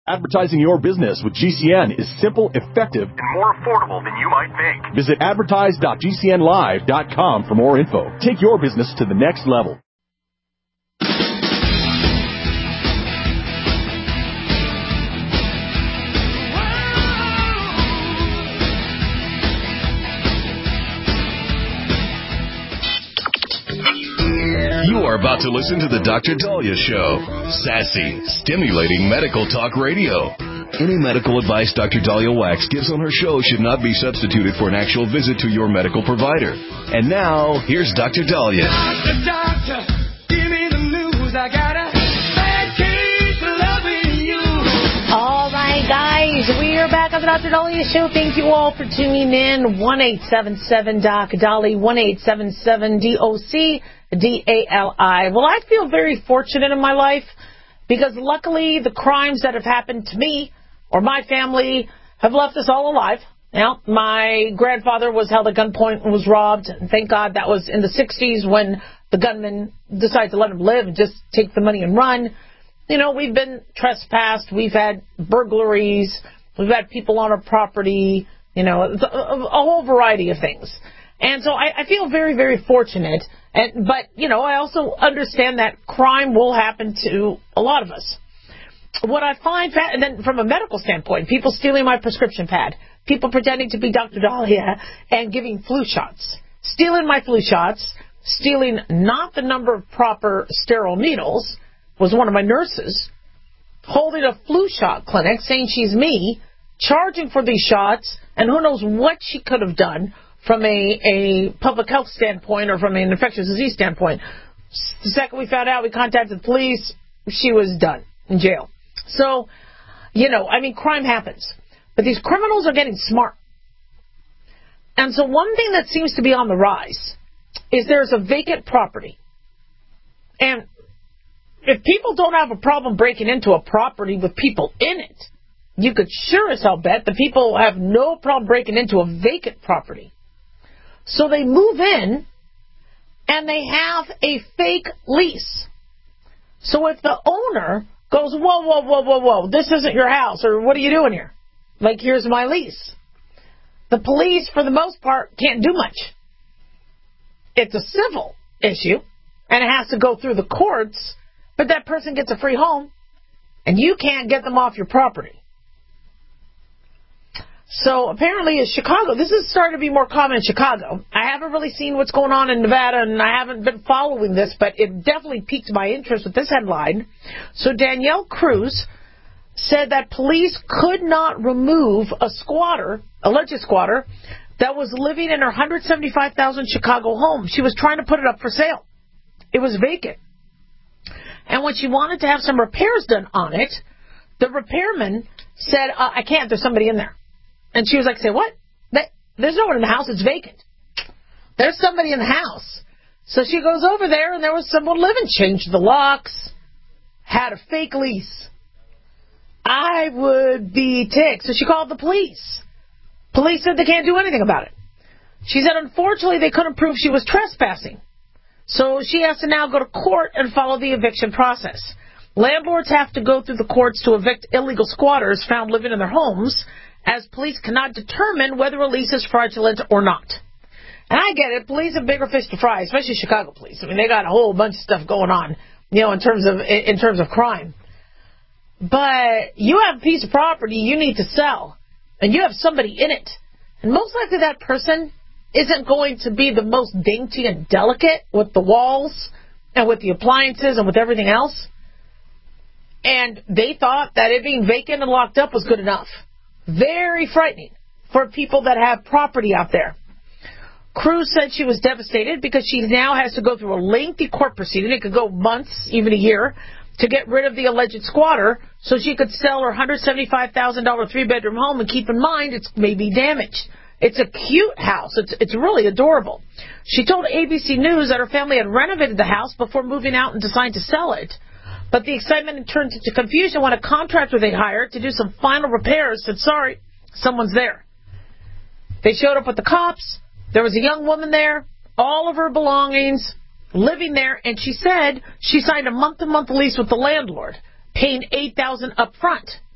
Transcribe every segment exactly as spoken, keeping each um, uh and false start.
Advertising your business with G C N is simple, effective, and more affordable than you might think. Visit advertise dot g c n live dot com for more info. Take your business to the next level. You are about to listen to the Doctor Dahlia Show. Sassy, stimulating medical talk radio. Any medical advice Doctor Dahlia Wax gives on her show should not be substituted for an actual visit to your medical provider. And now, here's Doctor Dahlia. Doctor, doctor, give me the news. I got a bad case of loving you. All right, guys, we are back on the Doctor Dahlia Show. Thank you all for tuning in. one eight seven seven doc Dali, one eight seven seven D O C D A L I. Well, I feel very fortunate in my life because luckily the crimes that have happened to me or my family have left us all alive. Now, my grandfather was held at gunpoint and was robbed. And thank God that was in the sixties when the gunman decided to let him live and just take the money and run. You know, we've been trespassed. We've had burglaries. We've had people on our property. You know, a, a whole variety of things. And so I, I feel very, very fortunate. And, but, you know, I also understand that crime will happen to a lot of us. What I find, and then from a medical standpoint, people stealing my prescription pad, people pretending to be Doctor Dahlia and giving flu shots, stealing my flu shots, stealing not the number of proper sterile needles, was one of my nurses, holding a flu shot clinic, saying she's me, charging for these shots, and who knows what she could have done from a, a public health standpoint or from an infectious disease standpoint. The second we found out, we contacted the police, she was done in jail. So, you know, I mean, crime happens. But these criminals are getting smart. And so one thing that seems to be on the rise is there's a vacant property. And if people don't have a problem breaking into a property with people in it, you could sure as hell bet the people have no problem breaking into a vacant property. So they move in and they have a fake lease. So if the owner goes, whoa, whoa, whoa, whoa, whoa, this isn't your house, or what are you doing here? Like, here's my lease. The police, for the most part, can't do much. It's a civil issue, and it has to go through the courts, but that person gets a free home, and you can't get them off your property. So apparently in Chicago, this is starting to be more common in Chicago. I haven't really seen what's going on in Nevada, and I haven't been following this, but it definitely piqued my interest with this headline. So Danielle Cruz said that police could not remove a squatter, alleged squatter, that was living in her one hundred seventy-five thousand Chicago home. She was trying to put it up for sale. It was vacant. And when she wanted to have some repairs done on it, the repairman said, uh, I can't, there's somebody in there. And she was like, say, what? There's no one in the house. It's vacant. There's somebody in the house. So she goes over there, and there was someone living. Changed the locks. Had a fake lease. I would be ticked. So she called the police. Police said they can't do anything about it. She said, unfortunately, they couldn't prove she was trespassing. So she has to now go to court and follow the eviction process. Landlords have to go through the courts to evict illegal squatters found living in their homes, as police cannot determine whether a lease is fraudulent or not. And I get it. Police have bigger fish to fry, especially Chicago police. I mean, they got a whole bunch of stuff going on, you know, in terms of in terms of crime. But you have a piece of property you need to sell, and you have somebody in it. And most likely that person isn't going to be the most dainty and delicate with the walls and with the appliances and with everything else. And they thought that it being vacant and locked up was good enough. Very frightening for people that have property out there. Cruz said she was devastated because she now has to go through a lengthy court proceeding. It could go months, even a year, to get rid of the alleged squatter so she could sell her one hundred seventy-five thousand dollars three-bedroom home. And keep in mind, it's maybe damaged. It's a cute house. It's, it's really adorable. She told A B C News that her family had renovated the house before moving out and decided to sell it. But the excitement turned into confusion when a contractor they hired to do some final repairs said, sorry, someone's there. They showed up with the cops. There was a young woman there, all of her belongings, living there, and she said she signed a month-to-month lease with the landlord, paying eight thousand dollars up front.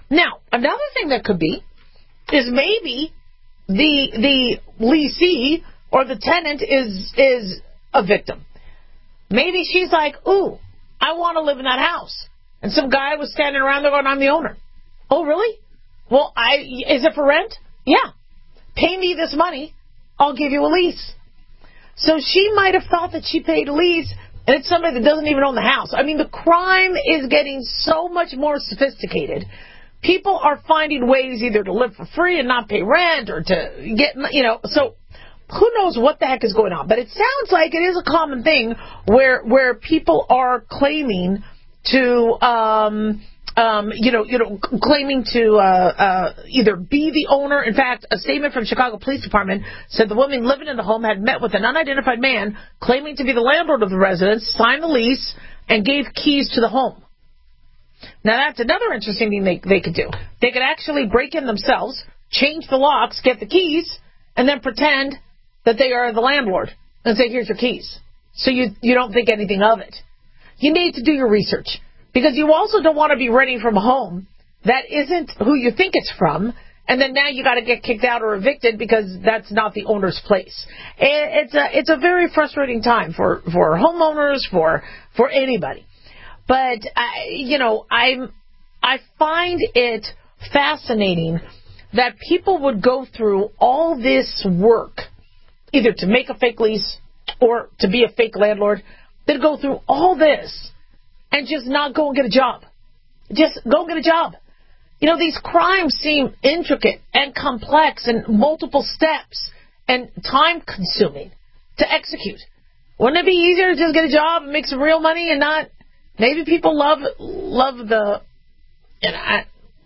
Now, another thing that could be is maybe the the leasee or the tenant is is a victim. Maybe she's like, ooh, I want to live in that house. And some guy was standing around there going, I'm the owner. Oh, really? Well, I is it for rent? Yeah. Pay me this money, I'll give you a lease. So she might have thought that she paid a lease, and it's somebody that doesn't even own the house. I mean, the crime is getting so much more sophisticated. People are finding ways either to live for free and not pay rent or to get, you know, so who knows what the heck is going on. But it sounds like it is a common thing where where people are claiming to, um, um, you know, you know, claiming to uh, uh, either be the owner. In fact, a statement from Chicago Police Department said the woman living in the home had met with an unidentified man claiming to be the landlord of the residence, signed the lease, and gave keys to the home. Now, that's another interesting thing they, they could do. They could actually break in themselves, change the locks, get the keys, and then pretend that they are the landlord and say, here's your keys. So you, you don't think anything of it. You need to do your research because you also don't want to be renting from a home that isn't who you think it's from, and then now you got to get kicked out or evicted because that's not the owner's place. It's a, it's a very frustrating time for, for homeowners, for, for anybody. But, I, you know, I'm, I find it fascinating that people would go through all this work, either to make a fake lease or to be a fake landlord. They'd go through all this and just not go and get a job. Just go and get a job. You know, these crimes seem intricate and complex and multiple steps and time-consuming to execute. Wouldn't it be easier to just get a job and make some real money and not... Maybe people love love the, and I,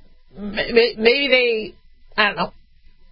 maybe they, I don't know,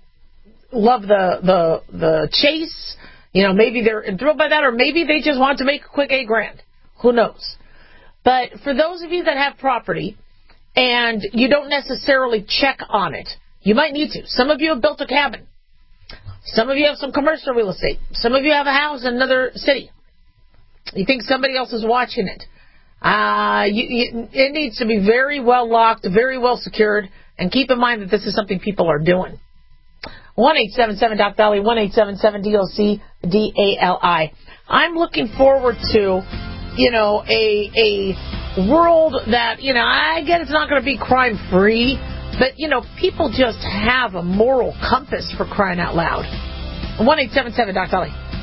love the the the chase. You know, maybe they're enthralled by that, or maybe they just want to make a quick eight grand. Who knows? But for those of you that have property and you don't necessarily check on it, you might need to. Some of you have built a cabin. Some of you have some commercial real estate. Some of you have a house in another city. You think somebody else is watching it. Uh, you, you, it needs to be very well locked, very well secured, and keep in mind that this is something people are doing. one eight seven seven D O C D A L I, one eight seven seven D O C D A L I. I'm looking forward to, you know, a a world that, you know, I get it's not going to be crime-free, but, you know, people just have a moral compass for crying out loud. one eight seven seven D O C D A L I.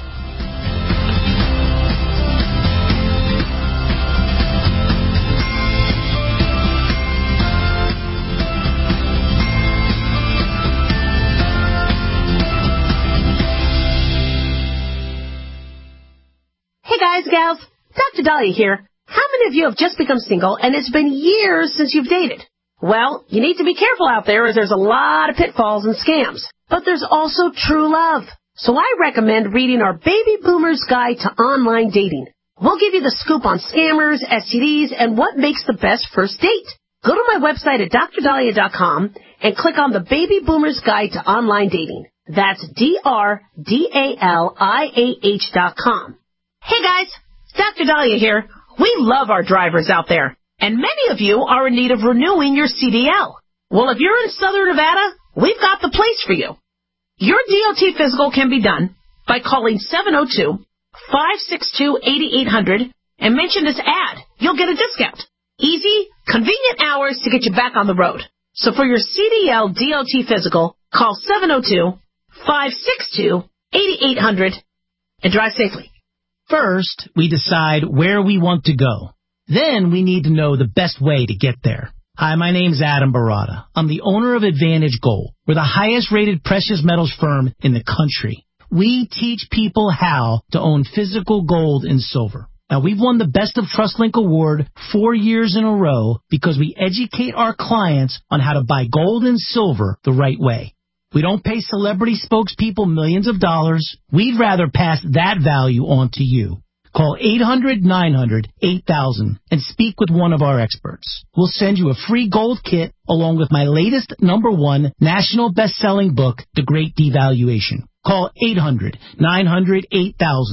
Hey guys, gals, Doctor Dahlia here. How many of you have just become single and it's been years since you've dated? Well, you need to be careful out there as there's a lot of pitfalls and scams. But there's also true love. So I recommend reading our Baby Boomer's Guide to Online Dating. We'll give you the scoop on scammers, S T Ds, and what makes the best first date. Go to my website at dr dahlia dot com and click on the Baby Boomer's Guide to Online Dating. That's D R D A L I A H dot com. Hey guys, Doctor Dahlia here. We love our drivers out there, and many of you are in need of renewing your C D L. Well, if you're in Southern Nevada, we've got the place for you. Your D O T physical can be done by calling seven oh two, five six two, eight eight hundred and mention this ad. You'll get a discount. Easy, convenient hours to get you back on the road. So for your C D L D O T physical, call seven oh two, five six two, eight eight hundred and drive safely. First, we decide where we want to go. Then we need to know the best way to get there. Hi, my name's Adam Barada. I'm the owner of Advantage Gold. We're the highest rated precious metals firm in the country. We teach people how to own physical gold and silver. Now, we've won the Best of TrustLink Award four years in a row because we educate our clients on how to buy gold and silver the right way. We don't pay celebrity spokespeople millions of dollars. We'd rather pass that value on to you. Call eight hundred, nine hundred, eight thousand and speak with one of our experts. We'll send you a free gold kit along with my latest number one national best-selling book, The Great Devaluation. Call eight hundred, nine hundred, eight thousand.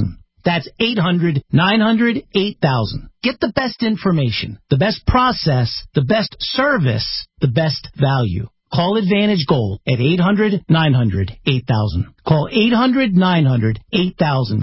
That's eight hundred, nine hundred, eight thousand. Get the best information, the best process, the best service, the best value. Call Advantage Gold at eight hundred, nine hundred, eight thousand. Call eight hundred, nine hundred, eight thousand.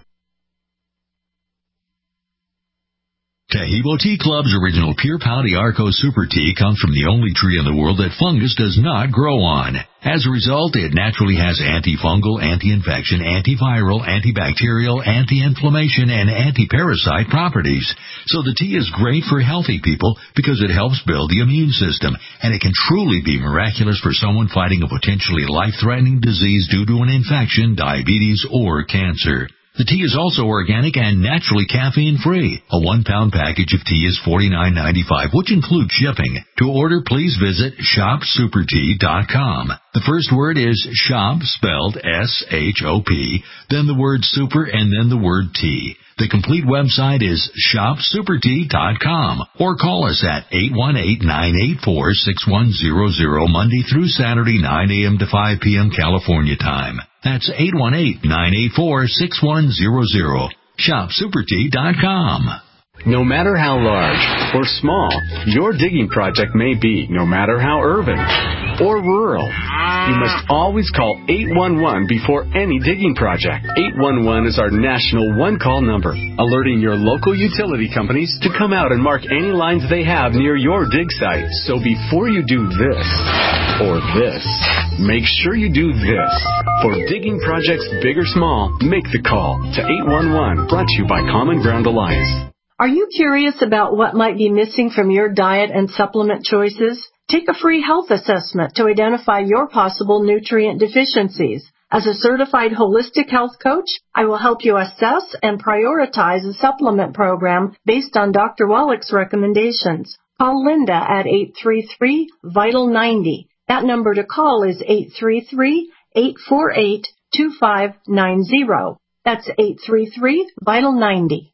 Taheebo Tea Club's original Pure Pau d'Arco Super Tea comes from the only tree in the world that fungus does not grow on. As a result, it naturally has antifungal, anti-infection, antiviral, antibacterial, anti-inflammation, and anti-parasite properties. So the tea is great for healthy people because it helps build the immune system, and it can truly be miraculous for someone fighting a potentially life-threatening disease due to an infection, diabetes, or cancer. The tea is also organic and naturally caffeine-free. A one-pound package of tea is forty-nine ninety-five, which includes shipping. To order, please visit shop super tea dot com. The first word is shop, spelled S H O P, then the word super, and then the word tea. The complete website is shop super tea dot com, or call us at eight one eight, nine eight four, six one zero zero Monday through Saturday, nine a.m. to five p.m. California time. That's eight one eight, nine eight four, six one zero zero. shop super tea dot com. No matter how large or small your digging project may be, no matter how urban or rural, you must always call eight one one before any digging project. eight one one is our national one-call number, alerting your local utility companies to come out and mark any lines they have near your dig site. So before you do this or this, make sure you do this. For digging projects big or small, make the call to eight one one, brought to you by Common Ground Alliance. Are you curious about what might be missing from your diet and supplement choices? Take a free health assessment to identify your possible nutrient deficiencies. As a certified holistic health coach, I will help you assess and prioritize a supplement program based on Doctor Wallach's recommendations. Call Linda at eight three three, vital ninety. That number to call is eight three three, eight four eight, two five nine zero. That's eight three three, vital ninety.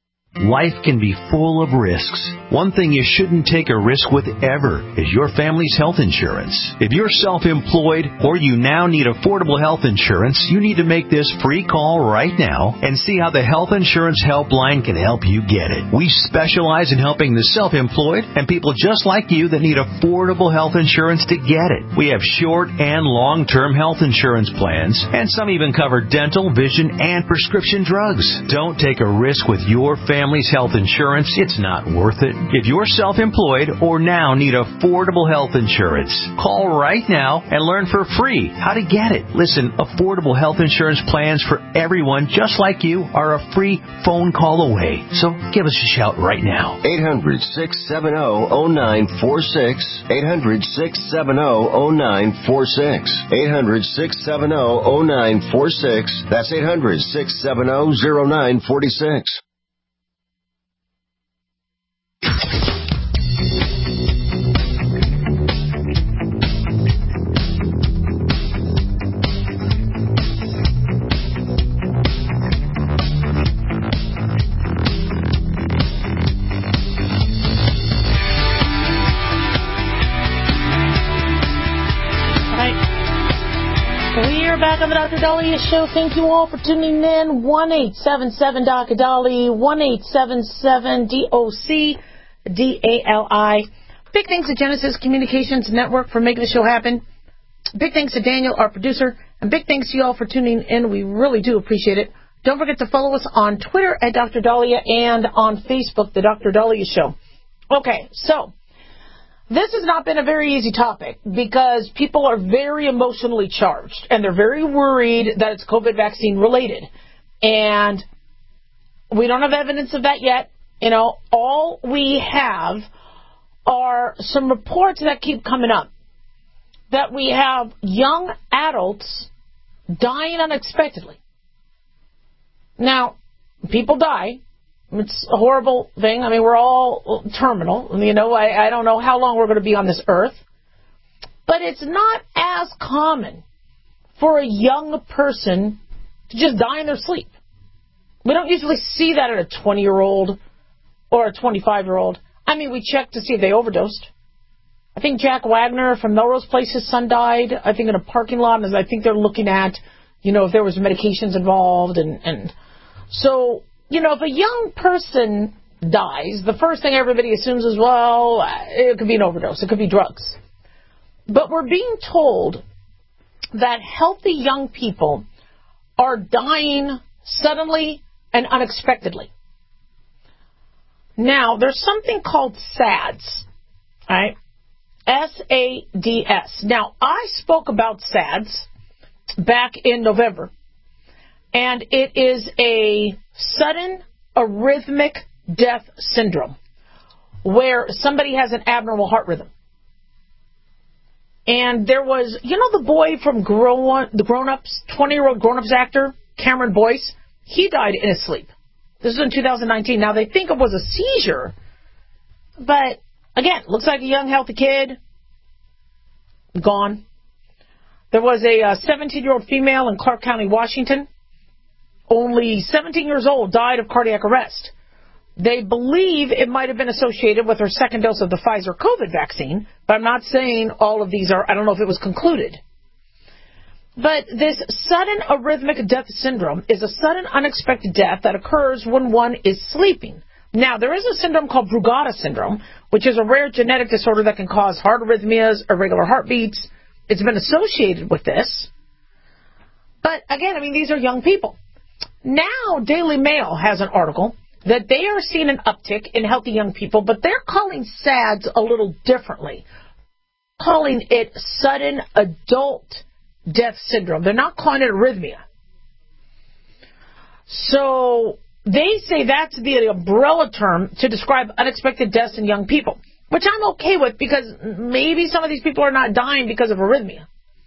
Life can be full of risks. One thing you shouldn't take a risk with ever is your family's health insurance. If you're self-employed or you now need affordable health insurance, you need to make this free call right now and see how the Health Insurance Helpline can help you get it. We specialize in helping the self-employed and people just like you that need affordable health insurance to get it. We have short and long-term health insurance plans, and some even cover dental, vision, and prescription drugs. Don't take a risk with your family. Family's health insurance, it's not worth it. If you're self-employed or now need affordable health insurance, call right now and learn for free how to get it. Listen, affordable health insurance plans for everyone just like you are a free phone call away. So give us a shout right now. eight hundred, six seven zero, zero nine four six. eight hundred, six seven zero, zero nine four six. eight hundred, six seven zero, zero nine four six. That's eight hundred, six seven zero, zero nine four six. Back on the Doctor Dahlia Show. Thank you all for tuning in. one eight seven seven D O C D A L I, one eight seven seven D O C D A L I. Big thanks to Genesis Communications Network for making the show happen. Big thanks to Daniel, our producer. And big thanks to you all for tuning in. We really do appreciate it. Don't forget to follow us on Twitter at Doctor Dahlia and on Facebook, The Doctor Dahlia Show. Okay, so this has not been a very easy topic because people are very emotionally charged and they're very worried that it's COVID vaccine related. And we don't have evidence of that yet. You know, all we have are some reports that keep coming up that we have young adults dying unexpectedly. Now, people die. It's a horrible thing. I mean, we're all terminal. You know, I, I don't know how long we're going to be on this earth. But it's not as common for a young person to just die in their sleep. We don't usually see that in a twenty-year-old or a twenty-five-year-old. I mean, we check to see if they overdosed. I think Jack Wagner from Melrose Place, his son died, I think in a parking lot, and I think they're looking at, you know, if there was medications involved. And, and so you know, if a young person dies, the first thing everybody assumes is, well, it could be an overdose. It could be drugs. But we're being told that healthy young people are dying suddenly and unexpectedly. Now, there's something called SADS, right? S A D S. Now, I spoke about SADS back in November, and it is a sudden arrhythmic death syndrome where somebody has an abnormal heart rhythm. And there was, you know, the boy from Grown, the Grown Ups, twenty-year-old Grown Ups actor, Cameron Boyce? He died in his sleep. This was in two thousand nineteen. Now, they think it was a seizure, but, again, looks like a young, healthy kid, gone. There was a seventeen-year-old female in Clark County, Washington, only seventeen years old, died of cardiac arrest. They believe it might have been associated with her second dose of the Pfizer COVID vaccine, but I'm not saying all of these are, I don't know if it was concluded. But this sudden arrhythmic death syndrome is a sudden unexpected death that occurs when one is sleeping. Now, there is a syndrome called Brugada syndrome, which is a rare genetic disorder that can cause heart arrhythmias, irregular heartbeats. It's been associated with this. But, again, I mean, these are young people. Now, Daily Mail has an article that they are seeing an uptick in healthy young people, but they're calling SADS a little differently, calling it sudden adult death syndrome. They're not calling it arrhythmia. So they say that's the umbrella term to describe unexpected deaths in young people, which I'm okay with because maybe some of these people are not dying because of arrhythmia.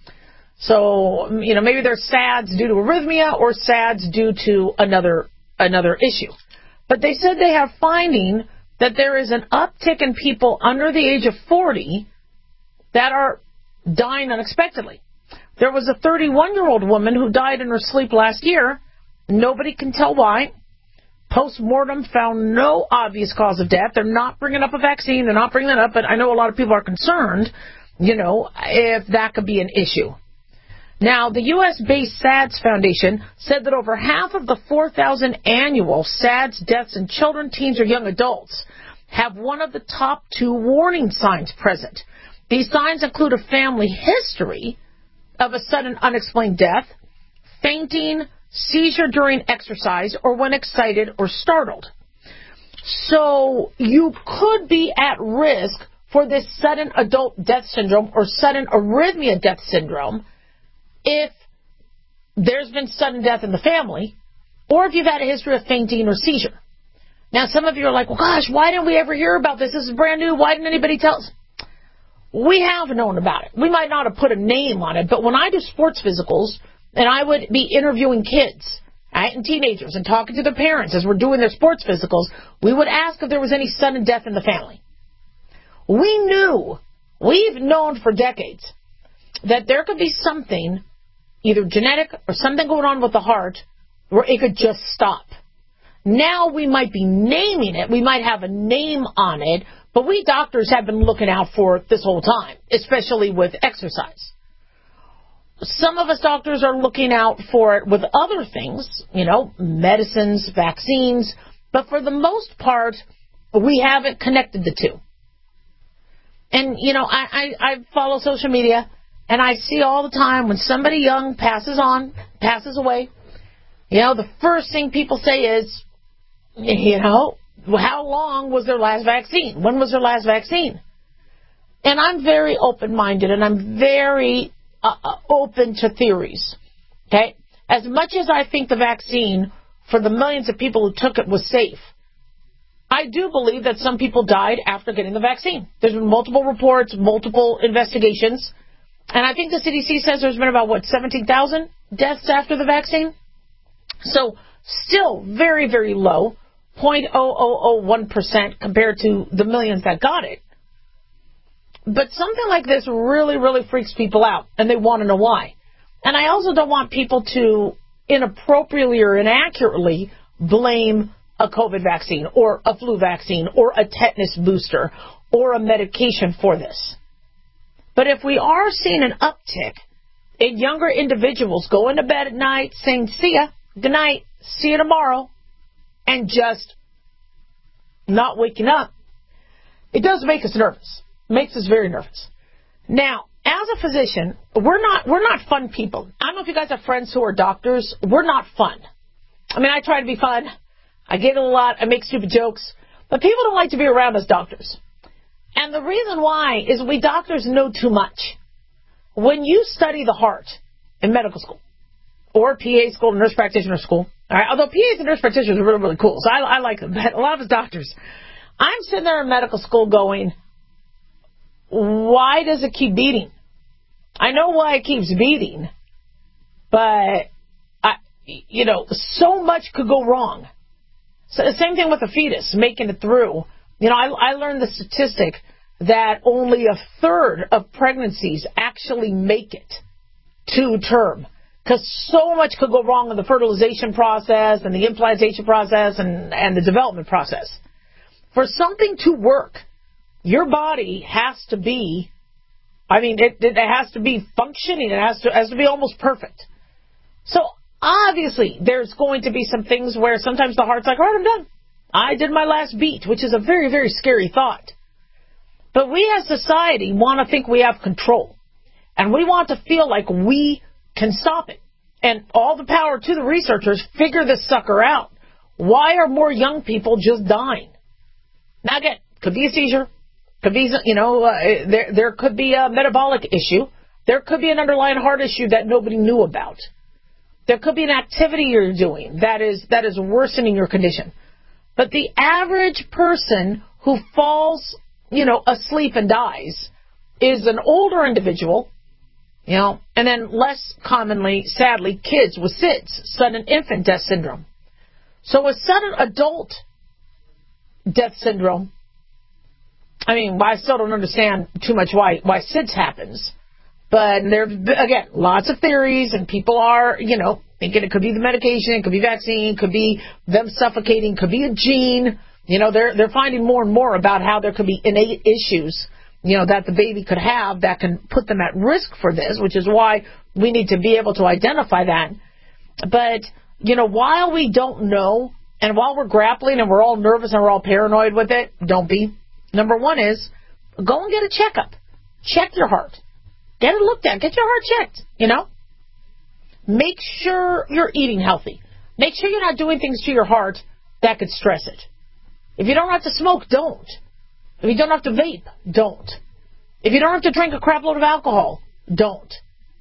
So, you know, maybe they're SADS due to arrhythmia or SADS due to another another issue. But they said they have finding that there is an uptick in people under the age of forty that are dying unexpectedly. There was a thirty-one-year-old woman who died in her sleep last year. Nobody can tell why. Post-mortem found no obvious cause of death. They're not bringing up a vaccine. They're not bringing that up, but I know a lot of people are concerned, you know, if that could be an issue. Now, the U S-based SADS Foundation said that over half of the four thousand annual SADS deaths in children, teens, or young adults have one of the top two warning signs present. These signs include a family history of a sudden unexplained death, fainting, seizure during exercise, or when excited or startled. So you could be at risk for this sudden adult death syndrome or sudden arrhythmia death syndrome if there's been sudden death in the family or if you've had a history of fainting or seizure. Now, some of you are like, well, gosh, why didn't we ever hear about this? This is brand new. Why didn't anybody tell us? We have known about it. We might not have put a name on it, but when I do sports physicals and I would be interviewing kids right, and teenagers and talking to their parents as we're doing their sports physicals, we would ask if there was any sudden death in the family. We knew, we've known for decades, that there could be something, either genetic or something going on with the heart, where it could just stop. Now we might be naming it. We might have a name on it, but we doctors have been looking out for it this whole time, especially with exercise. Some of us doctors are looking out for it with other things, you know, medicines, vaccines, but for the most part, we haven't connected the two. And, you know, I, I, I follow social media, and I see all the time when somebody young passes on, passes away, you know, the first thing people say is, you know, how long was their last vaccine? When was their last vaccine? And I'm very open-minded, and I'm very uh, open to theories, okay? As much as I think the vaccine, for the millions of people who took it, was safe, I do believe that some people died after getting the vaccine. There's been multiple reports, multiple investigations, and I think the C D C says there's been about, what, seventeen thousand deaths after the vaccine? So still very, very low, zero point zero zero zero one percent compared to the millions that got it. But something like this really, really freaks people out, and they want to know why. And I also don't want people to inappropriately or inaccurately blame a COVID vaccine or a flu vaccine or a tetanus booster or a medication for this. But if we are seeing an uptick in younger individuals going to bed at night saying, see ya, good night, see you tomorrow, and just not waking up, it does make us nervous. It makes us very nervous. Now, as a physician, we're not we're not fun people. I don't know if you guys have friends who are doctors. We're not fun. I mean, I try to be fun. I giggle a lot. I make stupid jokes. But people don't like to be around us doctors. And the reason why is we doctors know too much. When you study the heart in medical school, or P A school, nurse practitioner school, all right, although P As and nurse practitioners are really, really cool, so I, I like them, but a lot of us doctors, I'm sitting there in medical school going, why does it keep beating? I know why it keeps beating, but, I, you know, so much could go wrong. So the same thing with the fetus, making it through. You know, I, I learned the statistic that only a third of pregnancies actually make it to term, because so much could go wrong in the fertilization process and the implantation process and, and the development process. For something to work, your body has to be, I mean, it, it has to be functioning. It has to, has to be almost perfect. So obviously, there's going to be some things where sometimes the heart's like, all right, I'm done. I did my last beat, which is a very, very scary thought. But we as society want to think we have control. And we want to feel like we can stop it. And all the power to the researchers, figure this sucker out. Why are more young people just dying? Now again, could be a seizure. Could be, you know, uh, there, there could be a metabolic issue. There could be an underlying heart issue that nobody knew about. There could be an activity you're doing that is that is worsening your condition. But the average person who falls, you know, asleep and dies is an older individual, you know, and then less commonly, sadly, kids with S I D S, sudden infant death syndrome. So with sudden adult death syndrome, I mean, I still don't understand too much why, why S I D S happens. But there, again, lots of theories, and people are, you know, thinking it could be the medication, it could be vaccine, it could be them suffocating, could be a gene. You know, they're they're finding more and more about how there could be innate issues, you know, that the baby could have that can put them at risk for this, which is why we need to be able to identify that. But, you know, while we don't know, and while we're grappling and we're all nervous and we're all paranoid with it, don't be. Number one is, go and get a checkup. Check your heart. Get it looked at. Get your heart checked, you know. Make sure you're eating healthy. Make sure you're not doing things to your heart that could stress it. If you don't have to smoke, don't. If you don't have to vape, don't. If you don't have to drink a crap load of alcohol, don't.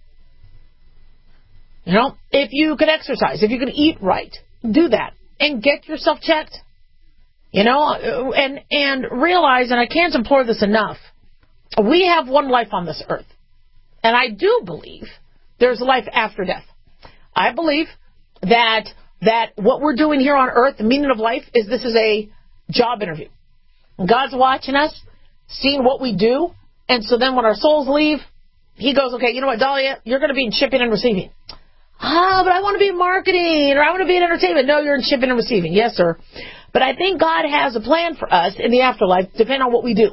You know, if you can exercise, if you can eat right, do that. And get yourself checked. You know, and, and realize, and I can't implore this enough, we have one life on this earth. And I do believe there's life after death. I believe that that what we're doing here on earth, the meaning of life, is this is a job interview. God's watching us, seeing what we do, and so then when our souls leave, he goes, okay, you know what, Dahlia, you're going to be in shipping and receiving. Ah, but I want to be in marketing, or I want to be in entertainment. No, you're in shipping and receiving. Yes, sir. But I think God has a plan for us in the afterlife, depending on what we do.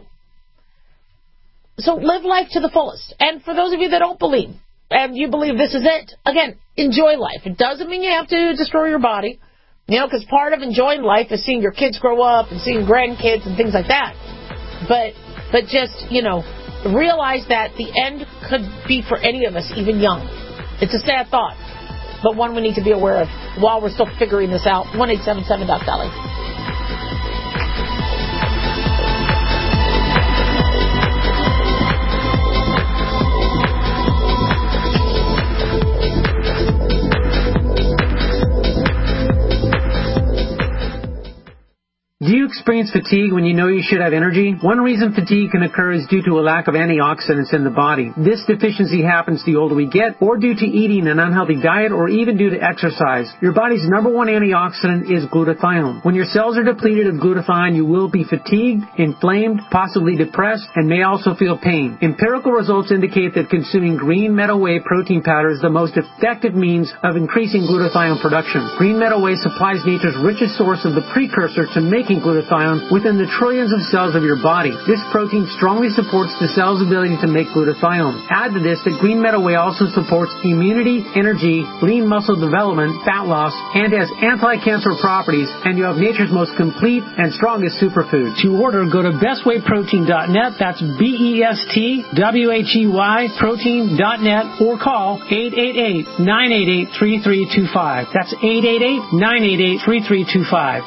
So live life to the fullest. And for those of you that don't believe, and you believe this is it, again, enjoy life. It doesn't mean you have to destroy your body, you know, because part of enjoying life is seeing your kids grow up and seeing grandkids and things like that. But, but just, you know, realize that the end could be for any of us, even young. It's a sad thought, but one we need to be aware of while we're still figuring this out. one eight seven seven Doc Dolly. Do you experience fatigue when you know you should have energy? One reason fatigue can occur is due to a lack of antioxidants in the body. This deficiency happens the older we get, or due to eating an unhealthy diet, or even due to exercise. Your body's number one antioxidant is glutathione. When your cells are depleted of glutathione, you will be fatigued, inflamed, possibly depressed, and may also feel pain. Empirical results indicate that consuming green meadow whey protein powder is the most effective means of increasing glutathione production. Green meadow whey supplies nature's richest source of the precursor to making glutathione glutathione within the trillions of cells of your body. This protein strongly supports the cell's ability to make glutathione. Add to this that green meadow whey also supports immunity, energy, lean muscle development, fat loss, and has anti-cancer properties, and you have nature's most complete and strongest superfood. To order, go to best way protein dot net. That's B E S T W H E Y protein dot net, or call eight eight eight, nine eight eight, three three two five. That's eight eight eight, nine eight eight, three three two five.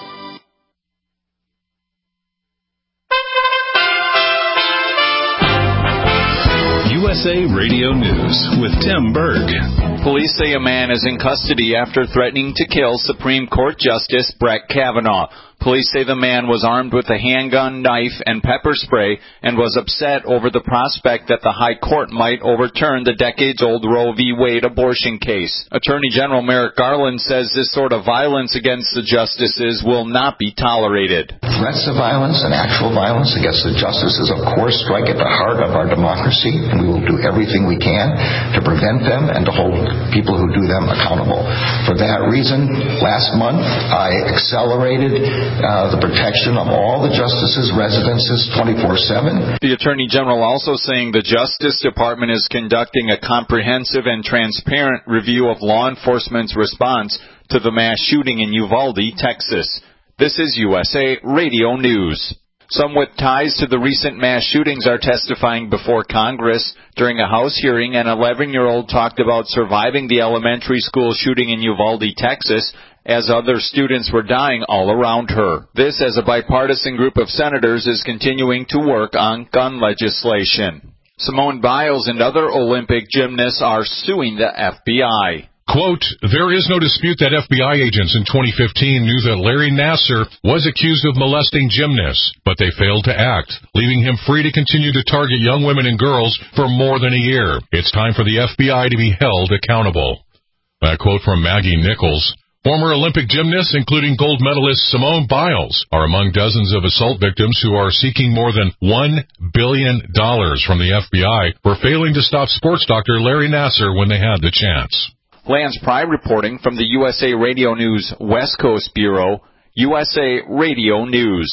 U S A Radio News with Tim Berg. Police say a man is in custody after threatening to kill Supreme Court Justice Brett Kavanaugh. Police say the man was armed with a handgun, knife, and pepper spray and was upset over the prospect that the High Court might overturn the decades-old Roe v. Wade abortion case. Attorney General Merrick Garland says this sort of violence against the justices will not be tolerated. Threats of violence and actual violence against the justices, of course, strike at the heart of our democracy, and we will do everything we can to prevent them and to hold people who do them accountable. For that reason, last month, I accelerated Uh, the protection of all the justices' residences twenty-four seven. The Attorney General also saying the Justice Department is conducting a comprehensive and transparent review of law enforcement's response to the mass shooting in Uvalde, Texas. This is U S A Radio News. Some with ties to the recent mass shootings are testifying before Congress. During a House hearing, an eleven-year-old talked about surviving the elementary school shooting in Uvalde, Texas, as other students were dying all around her. This, as a bipartisan group of senators, is continuing to work on gun legislation. Simone Biles and other Olympic gymnasts are suing the F B I. Quote, there is no dispute that F B I agents in twenty fifteen knew that Larry Nassar was accused of molesting gymnasts, but they failed to act, leaving him free to continue to target young women and girls for more than a year. It's time for the F B I to be held accountable. That quote from Maggie Nichols. Former Olympic gymnasts, including gold medalist Simone Biles, are among dozens of assault victims who are seeking more than one billion dollars from the F B I for failing to stop sports doctor Larry Nassar when they had the chance. Lance Pry reporting from the U S A Radio News West Coast Bureau, U S A Radio News.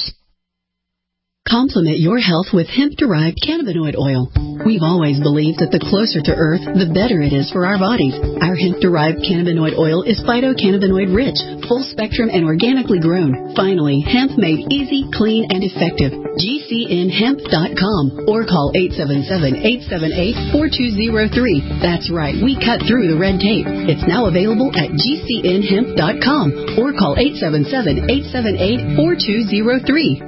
Complement your health with hemp-derived cannabinoid oil. We've always believed that the closer to Earth, the better it is for our bodies. Our hemp-derived cannabinoid oil is phytocannabinoid-rich, full-spectrum, and organically grown. Finally, hemp made easy, clean, and effective. G C N hemp dot com or call eight seven seven, eight seven eight, four two zero three. That's right, we cut through the red tape. It's now available at G C N hemp dot com or call eight seven seven, eight seven eight, four two zero three.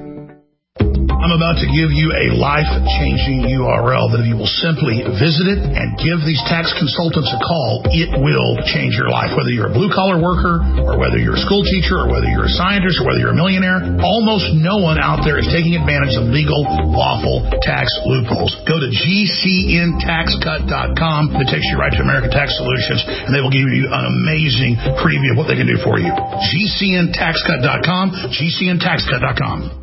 I'm about to give you a life-changing U R L that if you will simply visit it and give these tax consultants a call, it will change your life. Whether you're a blue-collar worker or whether you're a school teacher or whether you're a scientist or whether you're a millionaire, almost no one out there is taking advantage of legal, lawful tax loopholes. Go to G C N tax cut dot com. It takes you right to American Tax Solutions, and they will give you an amazing preview of what they can do for you. G C N tax cut dot com, G C N tax cut dot com.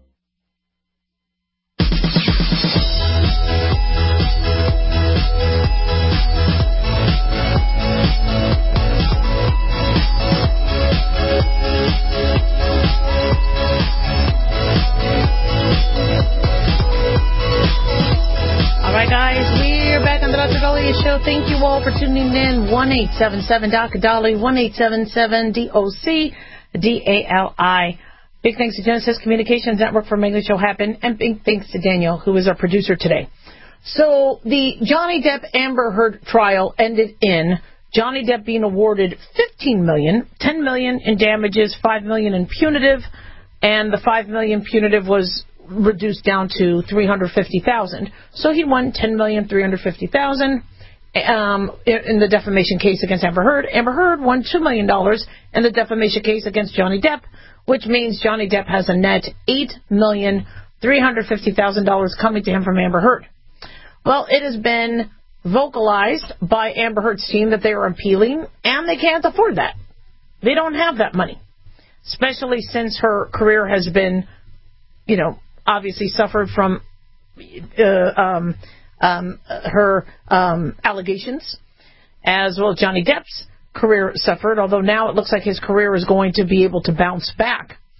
Show. Thank you all for tuning in. one eight seven seven D O C A D A L I, one eight seven seven D O C D A L I. Big thanks to Genesis Communications Network for making the show happen, and big thanks to Daniel, who is our producer today. So the Johnny Depp Amber Heard trial ended in Johnny Depp being awarded fifteen million dollars, ten million dollars in damages, five million dollars in punitive, and the five million dollars punitive was reduced down to three hundred fifty thousand dollars. So he won ten million dollars, three hundred fifty thousand dollars. Um, in the defamation case against Amber Heard. Amber Heard won two million dollars in the defamation case against Johnny Depp, which means Johnny Depp has a net eight million three hundred fifty thousand dollars coming to him from Amber Heard. Well, it has been vocalized by Amber Heard's team that they are appealing, and they can't afford that. They don't have that money, especially since her career has been, you know, obviously suffered from uh, um Um, her um, allegations, as well as Johnny Depp's career suffered, although now it looks like his career is going to be able to bounce back.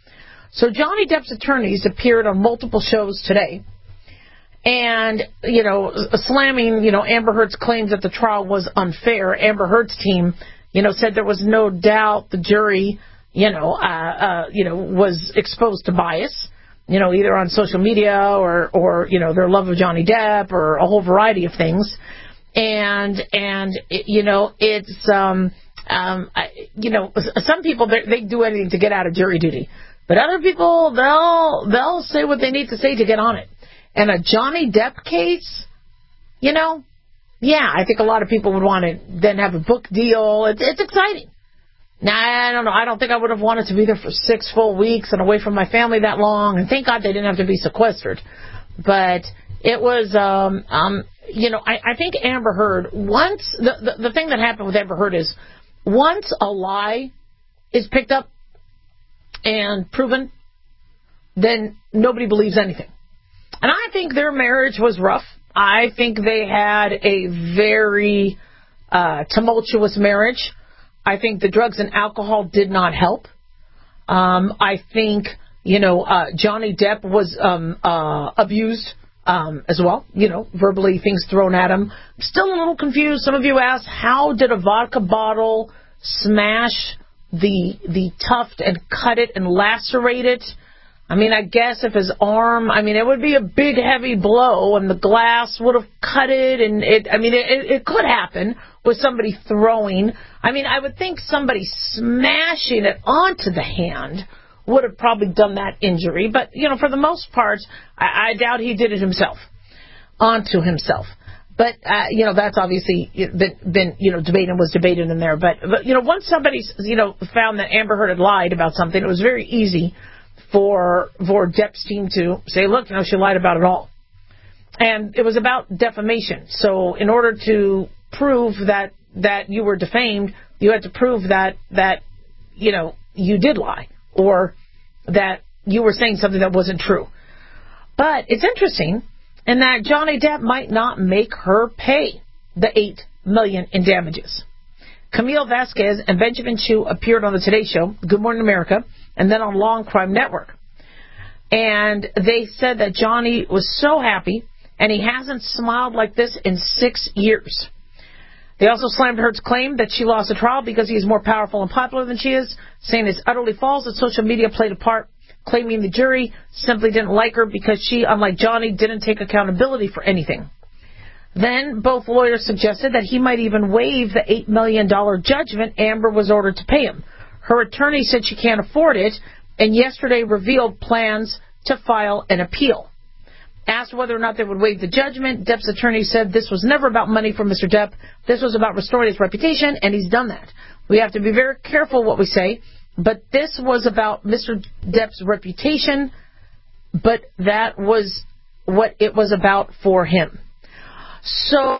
So Johnny Depp's attorneys appeared on multiple shows today and, you know, slamming, you know, Amber Heard's claims that the trial was unfair. Amber Heard's team, you know, said there was no doubt the jury, you know, uh, uh, you know, was exposed to bias, you know, either on social media or, or, you know, their love of Johnny Depp or a whole variety of things. And, and, it, you know, it's, um, um, I, you know, some people, they do anything to get out of jury duty. But other people, they'll they'll say what they need to say to get on it. And a Johnny Depp case, you know, yeah, I think a lot of people would want to then have a book deal. It's, it's exciting. Now, I don't know. I don't think I would have wanted to be there for six full weeks and away from my family that long. And thank God they didn't have to be sequestered. But it was, um, um, you know, I, I think Amber Heard, once, the, the, the thing that happened with Amber Heard is, once a lie is picked up and proven, then nobody believes anything. And I think their marriage was rough. I think they had a very uh, tumultuous marriage. I think the drugs and alcohol did not help. Um, I think, you know, uh, Johnny Depp was um, uh, abused um, as well, you know, verbally, things thrown at him. I'm still a little confused. Some of you asked, how did a vodka bottle smash the the tuft and cut it and lacerate it? I mean, I guess if his arm, I mean, it would be a big, heavy blow, and the glass would have cut it, and it, I mean, it, it could happen with somebody throwing. I mean, I would think somebody smashing it onto the hand would have probably done that injury, but, you know, for the most part, I, I doubt he did it himself, onto himself. But, uh, you know, that's obviously been, been, you know, debated and was debated in there. But, but, you know, once somebody, you know, found that Amber Heard had lied about something, it was very easy for, for Depp's team to say, look, you know, she lied about it all. And it was about defamation. So in order to prove that, that you were defamed, you had to prove that, that, you know, you did lie or that you were saying something that wasn't true. But it's interesting. And that Johnny Depp might not make her pay the eight million dollars in damages. Camille Vasquez and Benjamin Chew appeared on the Today Show, Good Morning America, and then on Law and Crime Network. And they said that Johnny was so happy, and he hasn't smiled like this in six years. They also slammed Heard's claim that she lost the trial because he is more powerful and popular than she is, saying it's utterly false that social media played a part, claiming the jury simply didn't like her because she, unlike Johnny, didn't take accountability for anything. Then both lawyers suggested that he might even waive the eight million dollars judgment Amber was ordered to pay him. Her attorney said she can't afford it, and yesterday revealed plans to file an appeal. Asked whether or not they would waive the judgment, Depp's attorney said this was never about money for Mister Depp. This was about restoring his reputation, and he's done that. We have to be very careful what we say. But this was about Mister Depp's reputation, but that was what it was about for him. So,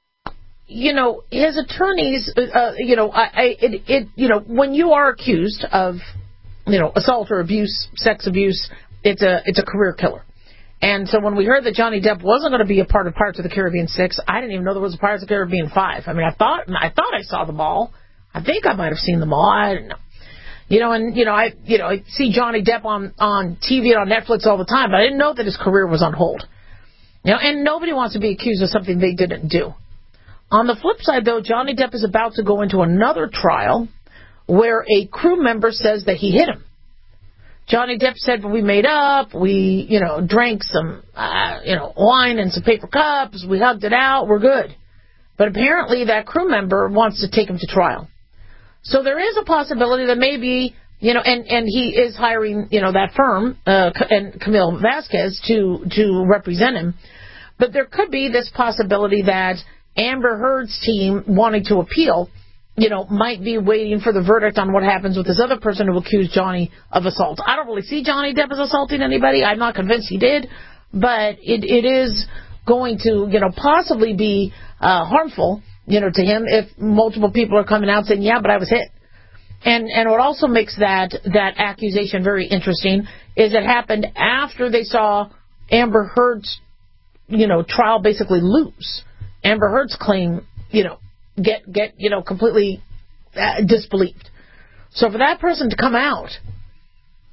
you know, his attorneys, uh, you know, I, I, it, it, you know, when you are accused of, you know, assault or abuse, sex abuse, it's a, it's a career killer. And so when we heard that Johnny Depp wasn't going to be a part of Pirates of the Caribbean six, I didn't even know there was a Pirates of the Caribbean five. I mean, I thought, I thought I saw them all. I think I might have seen them all. I don't know. You know, and, you know, I, you know, I see Johnny Depp on, on T V and on Netflix all the time, but I didn't know that his career was on hold. You know, and nobody wants to be accused of something they didn't do. On the flip side, though, Johnny Depp is about to go into another trial where a crew member says that he hit him. Johnny Depp said, well, we made up, we, you know, drank some, uh, you know, wine and some paper cups, we hugged it out, we're good. But apparently that crew member wants to take him to trial. So there is a possibility that maybe, you know, and, and he is hiring, you know, that firm, uh, and Camille Vasquez to, to represent him. But there could be this possibility that Amber Heard's team wanting to appeal, you know, might be waiting for the verdict on what happens with this other person who accused Johnny of assault. I don't really see Johnny Depp as assaulting anybody. I'm not convinced he did. But it, it is going to, you know, possibly be uh, harmful, you know, to him if multiple people are coming out saying, yeah, but I was hit. And and what also makes that that accusation very interesting is it happened after they saw Amber Heard's, you know, trial basically lose. Amber Heard's claim, you know, get, get you know, completely uh, disbelieved. So for that person to come out,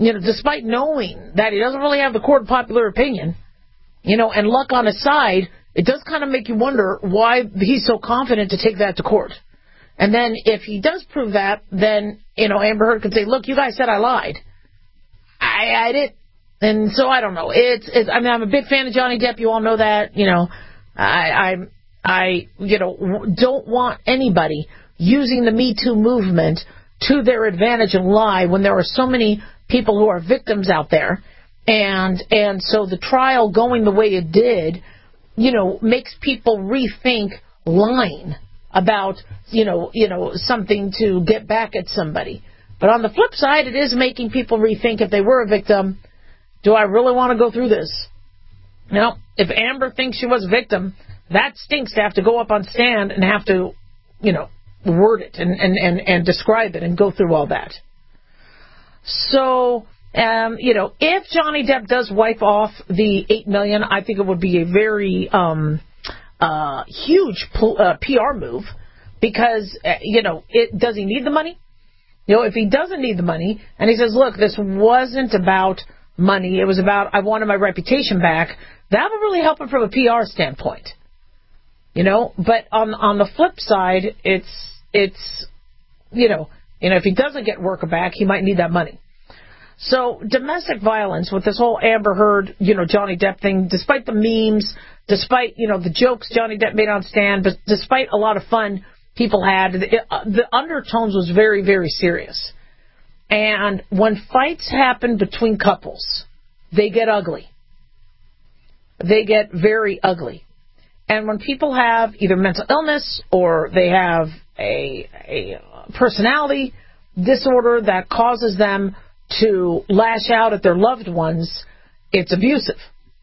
you know, despite knowing that he doesn't really have the court of popular opinion, you know, and luck on his side, it does kind of make you wonder why he's so confident to take that to court. And then if he does prove that, then, you know, Amber Heard could say, look, you guys said I lied. I, I did. And so I don't know. It's, it's, I mean, I'm a big fan of Johnny Depp. You all know that. You know, I, I, I, you know, don't want anybody using the Me Too movement to their advantage and lie when there are so many people who are victims out there. And, and so the trial going the way it did, you know, makes people rethink lying about, you know, you know, something to get back at somebody. But on the flip side, it is making people rethink if they were a victim, do I really want to go through this? Now, if Amber thinks she was a victim, that stinks to have to go up on stand and have to, you know, word it and, and, and, and describe it and go through all that. So, um, you know, if Johnny Depp does wipe off the eight million dollars, I think it would be a very um, uh, huge uh, P R move because, uh, you know, it, does he need the money? You know, if he doesn't need the money and he says, look, this wasn't about money, it was about I wanted my reputation back, that would really help him from a P R standpoint. You know, but on on the flip side, it's it's you know, you know, if he doesn't get worker back, he might need that money. So domestic violence with this whole Amber Heard, you know, Johnny Depp thing, despite the memes, despite, you know, the jokes Johnny Depp made on stand, but despite a lot of fun people had, it, uh, the undertones was very, very serious. And when fights happen between couples, they get ugly. They get very ugly. And when people have either mental illness or they have a, a personality disorder that causes them to lash out at their loved ones, it's abusive.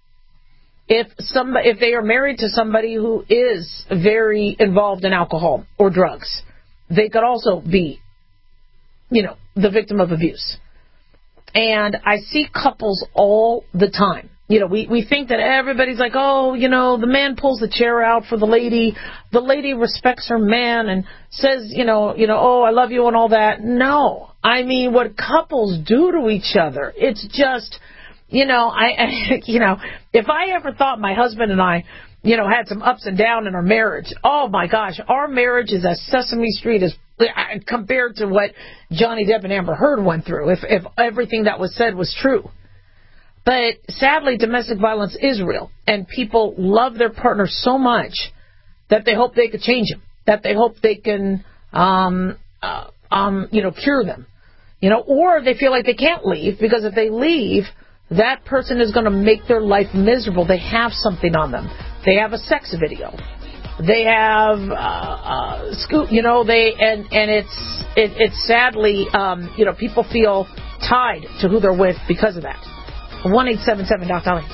If somebody, if they are married to somebody who is very involved in alcohol or drugs, they could also be, you know, the victim of abuse. And I see couples all the time. You know, we, we think that everybody's like, oh, you know, the man pulls the chair out for the lady. The lady respects her man and says, you know, you know, oh, I love you and all that. No. I mean, what couples do to each other, it's just, you know, I, I you know, if I ever thought my husband and I, you know, had some ups and downs in our marriage, oh, my gosh, our marriage is as Sesame Street as compared to what Johnny Depp and Amber Heard went through, if, if everything that was said was true. But sadly, domestic violence is real, and people love their partner so much that they hope they could change them, that they hope they can, um, uh, um, you know, cure them, you know, or they feel like they can't leave because if they leave, that person is going to make their life miserable. They have something on them. They have a sex video. They have, uh, uh, scoop, you know, they and and it's it, it's sadly, um, you know, people feel tied to who they're with because of that. one eight seven seven Doctor Dolly.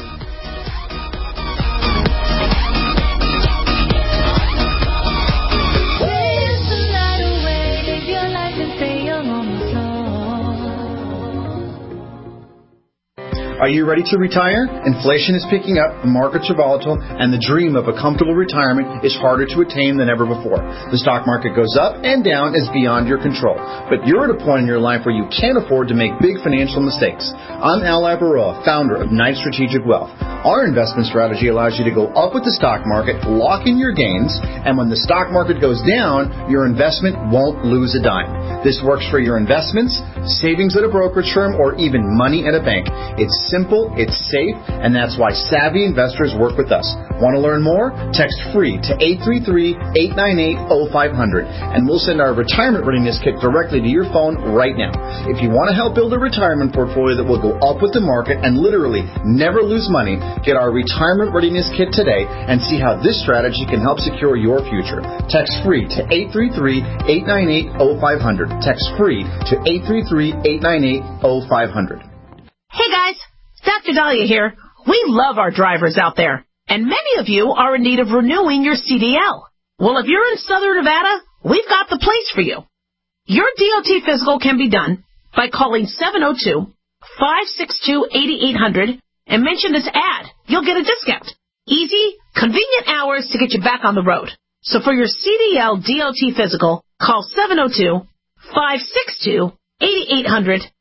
Are you ready to retire? Inflation is picking up, the markets are volatile, and the dream of a comfortable retirement is harder to attain than ever before. The stock market goes up and down is beyond your control. But you're at a point in your life where you can't afford to make big financial mistakes. I'm Al Labaroa, founder of Knight Strategic Wealth. Our investment strategy allows you to go up with the stock market, lock in your gains, and when the stock market goes down, your investment won't lose a dime. This works for your investments, savings at a brokerage firm, or even money at a bank. It's simple, it's safe, and that's why savvy investors work with us. Want to learn more? Text FREE to eight three three, eight nine eight, zero five zero zero, and we'll send our retirement readiness kit directly to your phone right now. If you want to help build a retirement portfolio that will go up with the market and literally never lose money, get our retirement readiness kit today and see how this strategy can help secure your future. Text FREE to eight three three, eight nine eight, zero five zero zero. Text FREE to eight three three, eight nine eight, zero five zero zero. Hey guys, Doctor Dahlia here. We love our drivers out there, and many of you are in need of renewing your C D L. Well, if you're in Southern Nevada, we've got the place for you. Your D O T physical can be done by calling seven oh two, five six two, eight eight zero zero and mention this ad. You'll get a discount. Easy, convenient hours to get you back on the road. So for your C D L D O T physical, call seven oh two, five six two, eight eight zero zero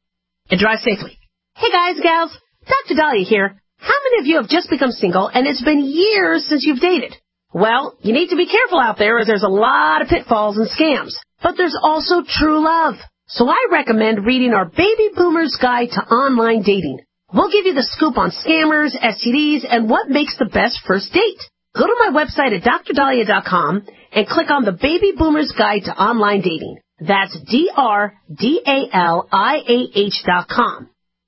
and drive safely. Hey guys, gals, Doctor Dahlia here. How many of you have just become single and it's been years since you've dated? Well, you need to be careful out there as there's a lot of pitfalls and scams. But there's also true love. So I recommend reading our Baby Boomer's Guide to Online Dating. We'll give you the scoop on scammers, S T Ds, and what makes the best first date. Go to my website at dr dahlia dot com and click on the Baby Boomer's Guide to Online Dating. That's D R D A L I A H dot com.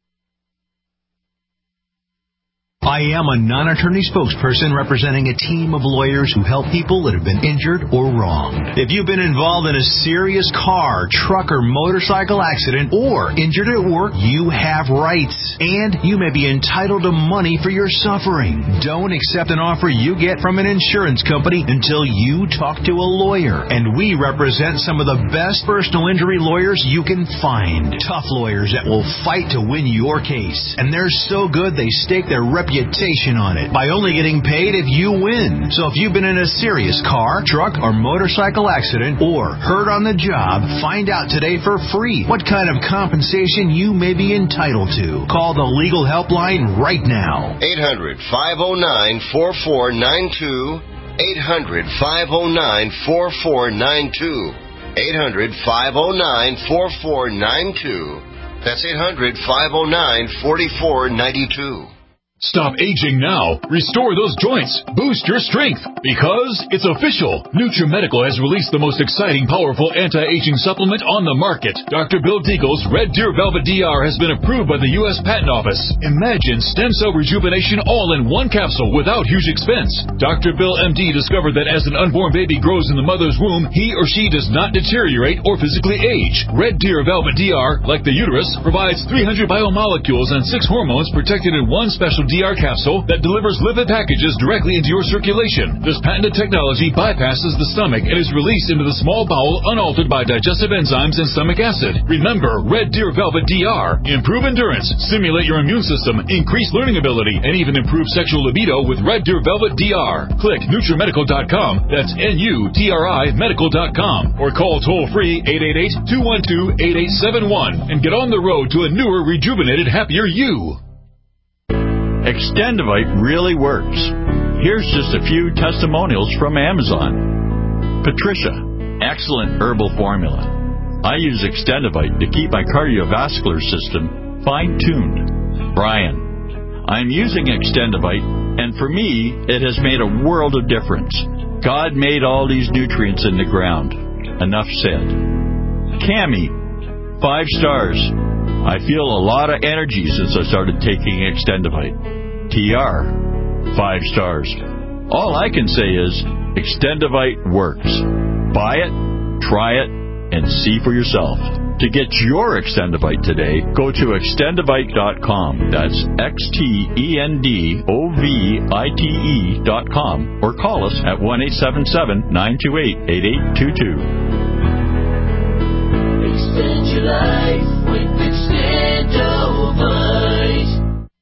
I am a non-attorney spokesperson representing a team of lawyers who help people that have been injured or wronged. If you've been involved in a serious car, truck, or motorcycle accident or injured at work, you have rights. And you may be entitled to money for your suffering. Don't accept an offer you get from an insurance company until you talk to a lawyer. And we represent some of the best personal injury lawyers you can find. Tough lawyers that will fight to win your case. And they're so good they stake their reputation on it by only getting paid if you win. So if you've been in a serious car, truck, or motorcycle accident or hurt on the job, find out today for free what kind of compensation you may be entitled to. Call the legal helpline right now. eight hundred, five oh nine, four four nine two. eight hundred, five oh nine, four four nine two. eight hundred, five oh nine, four four nine two. That's eight hundred, five oh nine, four four nine two. Stop aging now. Restore those joints. Boost your strength. Because it's official. NutriMedical has released the most exciting, powerful anti-aging supplement on the market. Doctor Bill Deagle's Red Deer Velvet D R has been approved by the U S Patent Office. Imagine stem cell rejuvenation all in one capsule without huge expense. Doctor Bill M D discovered that as an unborn baby grows in the mother's womb, he or she does not deteriorate or physically age. Red Deer Velvet D R, like the uterus, provides three hundred biomolecules and six hormones protected in one special D R capsule that delivers lipid packages directly into your circulation. This patented technology bypasses the stomach and is released into the small bowel unaltered by digestive enzymes and stomach acid. Remember, Red Deer Velvet D R. Improve endurance, stimulate your immune system, increase learning ability, and even improve sexual libido with Red Deer Velvet D R. Click NutriMedical dot com. That's N U T R I medical dot com. Or call toll-free eight eight eight, two one two, eight eight seven one and get on the road to a newer, rejuvenated, happier you. Extendivite really works. Here's just a few testimonials from Amazon. Patricia, excellent herbal formula. I use Extendivite to keep my cardiovascular system fine-tuned. Brian, I'm using Extendivite, and for me, it has made a world of difference. God made all these nutrients in the ground. Enough said. Cammie, five stars. I feel a lot of energy since I started taking Extendivite. T R, five stars. All I can say is Extendivite works. Buy it, try it, and see for yourself. To get your Extendivite today, go to extendivite dot com. That's X T E N D O V I T E dot com. Or call us at one eight seven seven, nine two eight, eight eight two two. Extend your life with Extendivite.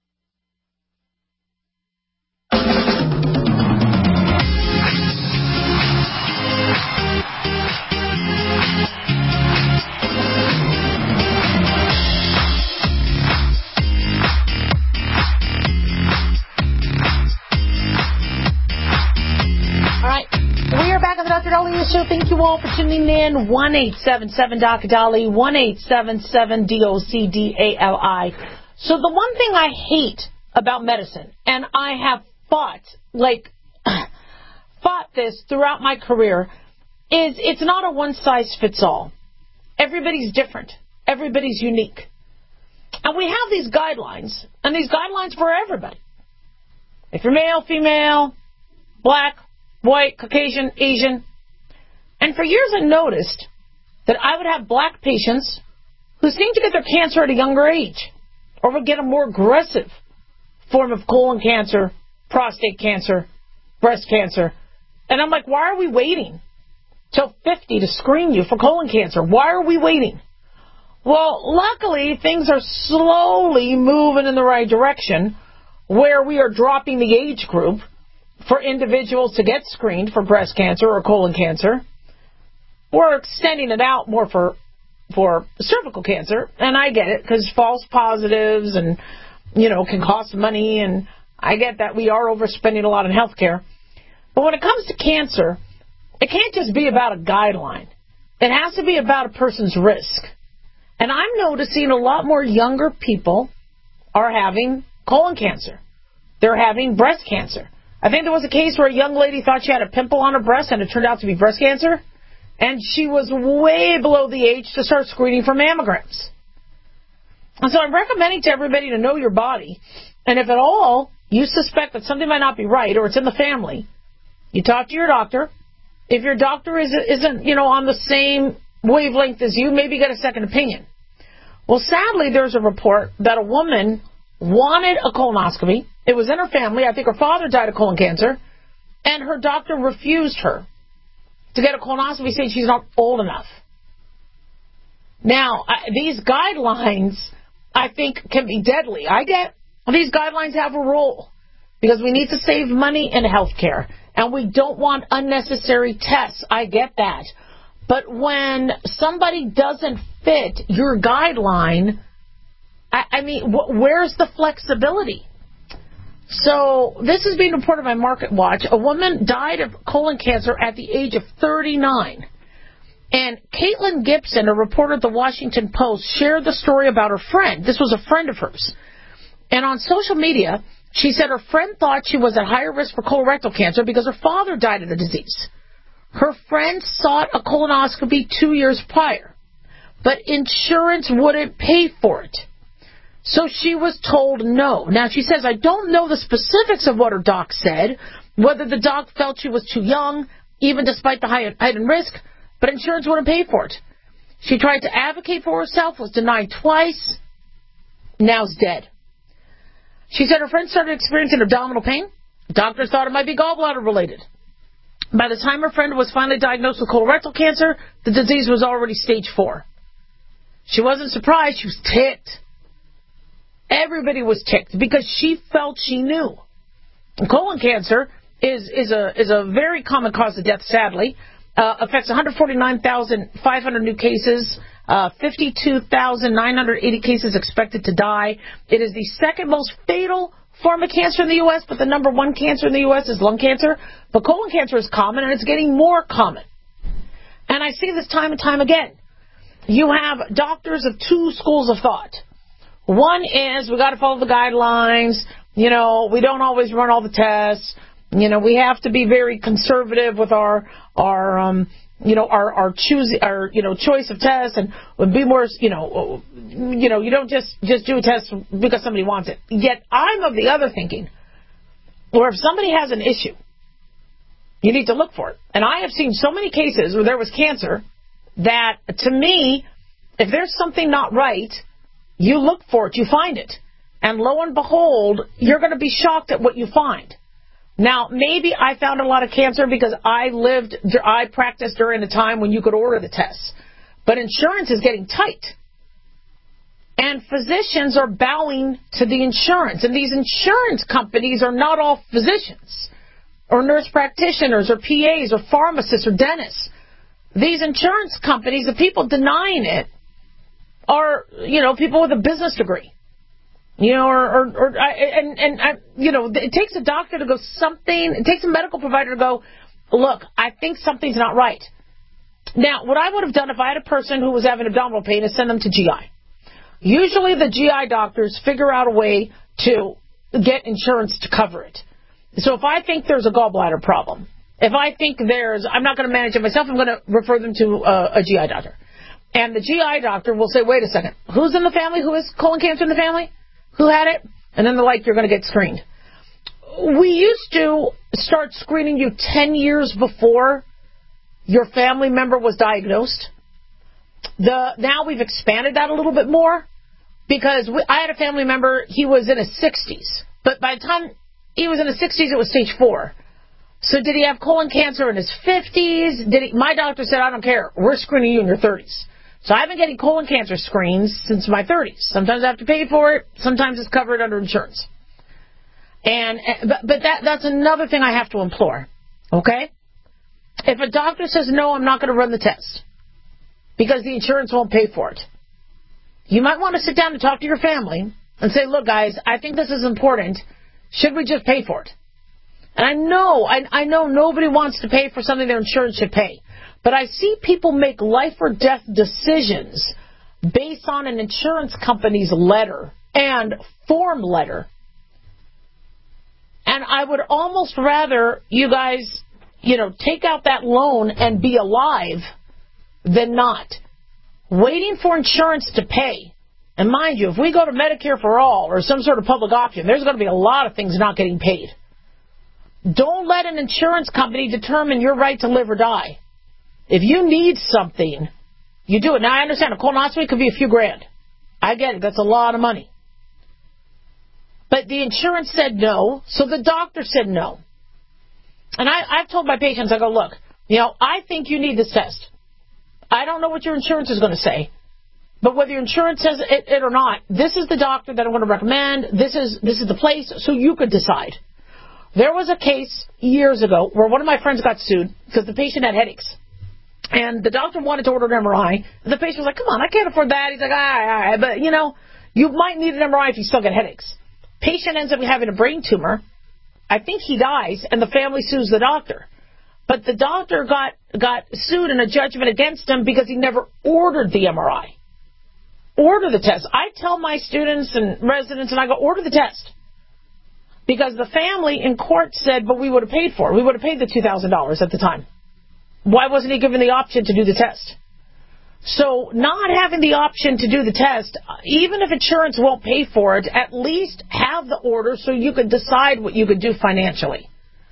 Doctor Dahlia Show. Thank you all for tuning in. one eight seven seven D O C D A L I, one eight seven seven D O C D A L I. So the one thing I hate about medicine, and I have fought, like, fought this throughout my career, is it's not a one-size-fits-all. Everybody's different. Everybody's unique. And we have these guidelines, and these guidelines for everybody. If you're male, female, black, white, Caucasian, Asian. And for years I noticed that I would have black patients who seemed to get their cancer at a younger age, or would get a more aggressive form of colon cancer, prostate cancer, breast cancer. And I'm like, why are we waiting till fifty to screen you for colon cancer? Why are we waiting? Well, luckily, things are slowly moving in the right direction, where we are dropping the age group for individuals to get screened for breast cancer or colon cancer. We're extending it out more for for cervical cancer, and I get it, because false positives and, you know, can cost money, and I get that we are overspending a lot in health care. But when it comes to cancer, it can't just be about a guideline. It has to be about a person's risk. And I'm noticing a lot more younger people are having colon cancer. They're having breast cancer. I think there was a case where a young lady thought she had a pimple on her breast, and it turned out to be breast cancer. And she was way below the age to start screening for mammograms. And so I'm recommending to everybody to know your body. And if at all you suspect that something might not be right, or it's in the family, you talk to your doctor. If your doctor isn't, isn't you know, on the same wavelength as you, maybe get a second opinion. Well, sadly, there's a report that a woman wanted a colonoscopy. It was in her family. I think her father died of colon cancer. And her doctor refused her to get a colonoscopy, saying she's not old enough. Now, I, these guidelines, I think, can be deadly. I get these guidelines have a role because we need to save money in health care, and we don't want unnecessary tests. I get that. But when somebody doesn't fit your guideline, I, I mean, wh- where's the flexibility? So this is being reported by Market Watch. A woman died of colon cancer at the age of thirty-nine. And Caitlin Gibson, a reporter at the Washington Post, shared the story about her friend. This was a friend of hers. And on social media, she said her friend thought she was at higher risk for colorectal cancer because her father died of the disease. Her friend sought a colonoscopy two years prior, but insurance wouldn't pay for it. So she was told no. Now, she says, I don't know the specifics of what her doc said, whether the doc felt she was too young, even despite the heightened risk, but insurance wouldn't pay for it. She tried to advocate for herself, was denied twice, now's dead. She said her friend started experiencing abdominal pain. Doctors thought it might be gallbladder related. By the time her friend was finally diagnosed with colorectal cancer, the disease was already stage four. She wasn't surprised. She was ticked. Everybody was ticked because she felt she knew. And colon cancer is, is, a, is a very common cause of death, sadly. Uh, affects one hundred forty-nine thousand five hundred new cases, uh, fifty-two thousand nine hundred eighty cases expected to die. It is the second most fatal form of cancer in the U S, but the number one cancer in the U S is lung cancer. But colon cancer is common, and it's getting more common. And I see this time and time again. You have doctors of two schools of thought. One is we got to follow the guidelines. You know, we don't always run all the tests. You know, we have to be very conservative with our our um you know our our choose our you know choice of tests, and be more you know you know you don't just just do a test because somebody wants it. Yet I'm of the other thinking, where if somebody has an issue, you need to look for it. And I have seen so many cases where there was cancer that, to me, if there's something not right, you look for it, you find it. And lo and behold, you're going to be shocked at what you find. Now, maybe I found a lot of cancer because I lived, I practiced during a time when you could order the tests. But insurance is getting tight. And physicians are bowing to the insurance. And these insurance companies are not all physicians or nurse practitioners or P As or pharmacists or dentists. These insurance companies, the people denying it, are, you know, people with a business degree. You know, or, or, or and, and, I, you know, it takes a doctor to go something, it takes a medical provider to go, look, I think something's not right. Now, what I would have done if I had a person who was having abdominal pain is send them to G I. Usually the G I doctors figure out a way to get insurance to cover it. So if I think there's a gallbladder problem, if I think there's, I'm not going to manage it myself, I'm going to refer them to a, a G I doctor. And the G I doctor will say, wait a second, who's in the family? Who has colon cancer in the family? Who had it? And then they're like, you're going to get screened. We used to start screening you ten years before your family member was diagnosed. The Now we've expanded that a little bit more because we, I had a family member, he was in his sixties. But by the time he was in his sixties, it was stage four. So did he have colon cancer in his fifties? Did he? My doctor said, I don't care. We're screening you in your thirties. So I've been getting colon cancer screens since my thirties. Sometimes I have to pay for it. Sometimes it's covered under insurance. And But, but that that's another thing I have to implore. Okay? If a doctor says, no, I'm not going to run the test because the insurance won't pay for it. You might want to sit down and talk to your family and say, look, guys, I think this is important. Should we just pay for it? And I know, I, I know nobody wants to pay for something their insurance should pay. But I see people make life or death decisions based on an insurance company's letter and form letter. And I would almost rather you guys, you know, take out that loan and be alive than not. Waiting for insurance to pay. And mind you, if we go to Medicare for All or some sort of public option, there's going to be a lot of things not getting paid. Don't let an insurance company determine your right to live or die. If you need something, you do it. Now, I understand a colonoscopy could be a few grand. I get it. That's a lot of money. But the insurance said no, so the doctor said no. And I, I've told my patients, I go, look, you know, I think you need this test. I don't know what your insurance is going to say. But whether your insurance says it, it or not, this is the doctor that I'm going to recommend. This is this is the place, so you could decide. There was a case years ago where one of my friends got sued because the patient had headaches. And the doctor wanted to order an M R I. And the patient was like, come on, I can't afford that. He's like, all right, all right. But, you know, you might need an M R I if you still get headaches. Patient ends up having a brain tumor. I think he dies, and the family sues the doctor. But the doctor got, got sued in a judgment against him because he never ordered the M R I. Order the test. I tell my students and residents, and I go, order the test. Because the family in court said, but we would have paid for it. We would have paid the two thousand dollars at the time. Why wasn't he given the option to do the test? So not having the option to do the test, even if insurance won't pay for it, at least have the order so you could decide what you could do financially.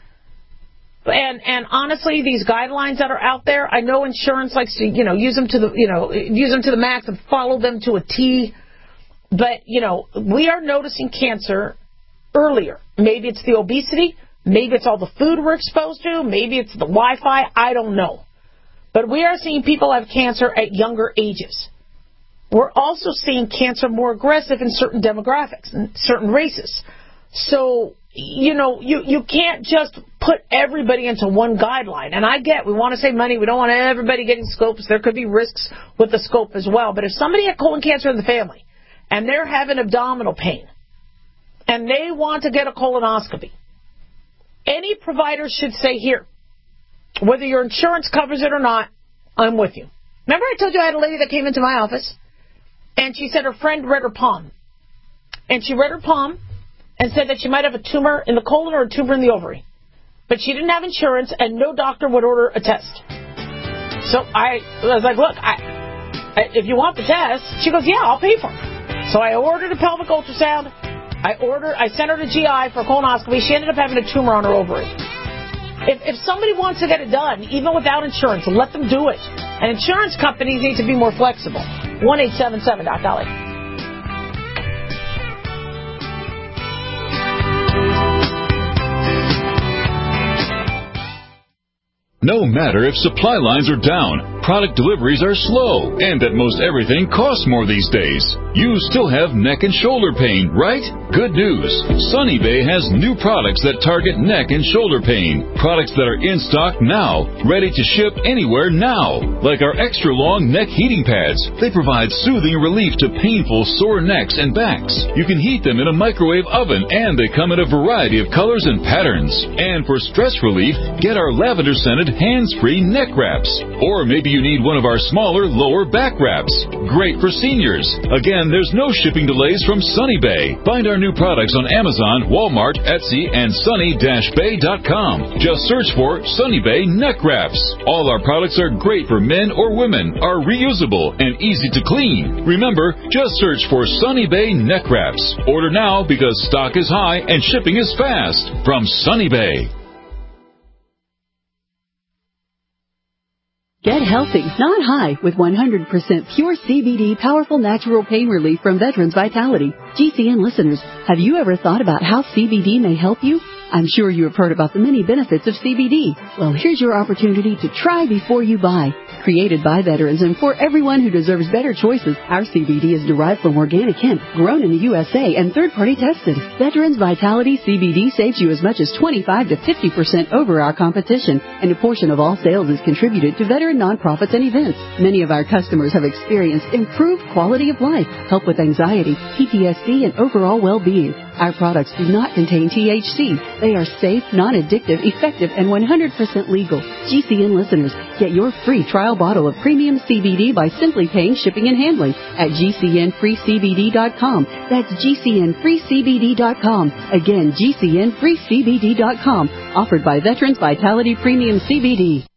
And and honestly, these guidelines that are out there, I know insurance likes to, you know, use them to the, you know, use them to the max and follow them to a T. But, you know, we are noticing cancer earlier. Maybe it's the obesity. Maybe it's all the food we're exposed to. Maybe it's the Wi-Fi. I don't know. But we are seeing people have cancer at younger ages. We're also seeing cancer more aggressive in certain demographics and certain races. So, you know, you, you can't just put everybody into one guideline. And I get, we want to save money. We don't want everybody getting scopes. There could be risks with the scope as well. But if somebody had colon cancer in the family and they're having abdominal pain and they want to get a colonoscopy, any provider should say, here, whether your insurance covers it or not, I'm with you. Remember I told you I had a lady that came into my office, and she said her friend read her palm. And she read her palm and said that she might have a tumor in the colon or a tumor in the ovary. But she didn't have insurance, and no doctor would order a test. So I was like, look, I, I, if you want the test, she goes, yeah, I'll pay for it. So I ordered a pelvic ultrasound. I ordered, I sent her to G I for a colonoscopy. She ended up having a tumor on her ovary. If, if somebody wants to get it done, even without insurance, let them do it. And insurance companies need to be more flexible. one eight seven seven Doc Dolly. No matter if supply lines are down, product deliveries are slow, and that most everything costs more these days, you still have neck and shoulder pain, right? Good news. Sunny Bay has new products that target neck and shoulder pain. Products that are in stock now, ready to ship anywhere now. Like our extra long neck heating pads. They provide soothing relief to painful sore necks and backs. You can heat them in a microwave oven, and they come in a variety of colors and patterns. And for stress relief, get our lavender scented hands-free neck wraps. Or maybe you need one of our smaller lower back wraps. Great for seniors. Again, there's no shipping delays from Sunny Bay. Find our new products on Amazon, Walmart, Etsy, and sunny dash bay dot com. Just search for Sunny Bay neck wraps. All our products are great for men or women, are reusable, and easy to clean. Remember, just search for Sunny Bay neck wraps. Order now because stock is high and shipping is fast. From Sunny Bay. Get healthy, not high, with one hundred percent pure C B D powerful natural pain relief from Veterans Vitality. G C N listeners, have you ever thought about how C B D may help you? I'm sure you have heard about the many benefits of C B D. Well, here's your opportunity to try before you buy. Created by veterans and for everyone who deserves better choices, our C B D is derived from organic hemp, grown in the U S A and third-party tested. Veterans Vitality C B D saves you as much as twenty-five to fifty percent over our competition, and a portion of all sales is contributed to veteran nonprofits and events. Many of our customers have experienced improved quality of life, help with anxiety, P T S D, and overall well-being. Our products do not contain T H C. They are safe, non-addictive, effective, and one hundred percent legal. G C N listeners, get your free trial bottle of premium C B D by simply paying shipping and handling at G C N free C B D dot com. That's G C N free C B D dot com. Again, G C N free C B D dot com. Offered by Veterans Vitality Premium C B D.